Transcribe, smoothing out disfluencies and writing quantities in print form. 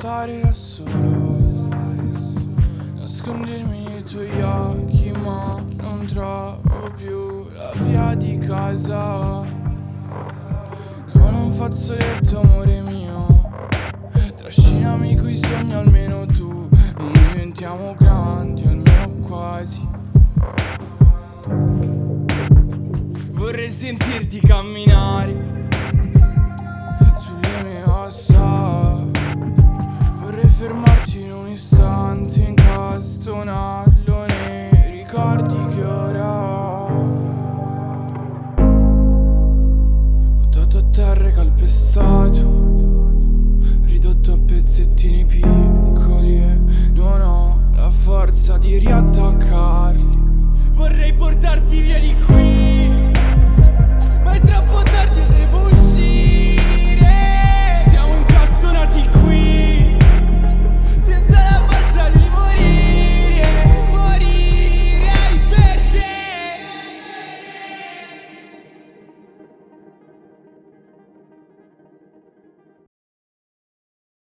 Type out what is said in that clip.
stare da solo, nascondermi nei tuoi occhi, ma non trovo più la via di casa. No, non fazzoletto amore mio, trascinami coi sogni almeno tu. Non diventiamo grandi, almeno quasi. Vorrei sentirti camminare